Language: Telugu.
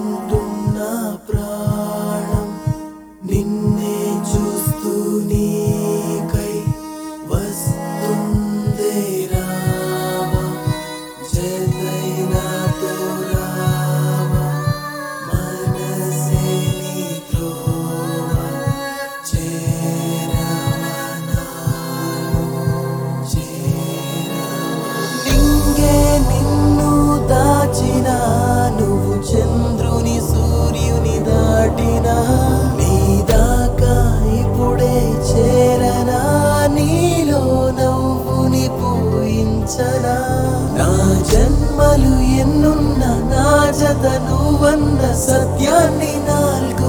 అంటున్నా ప్రాణం నిన్నే చూస్తూ నీకై వస్తుందే రావా జతై నాతో రావా మనసే నీ త్రోవ చేరవా నాలో చేరవా నింగే నిన్ను దాచినా నువ్వు చంద్రుని సూర్యుని దాటినా నీ దాకా ఇప్పుడే చేరనా నీలో నవ్వుని పూయించనా నా జన్మలు ఎన్నున్న నా జత నువ్వన్న సత్యాన్ని నాలుగు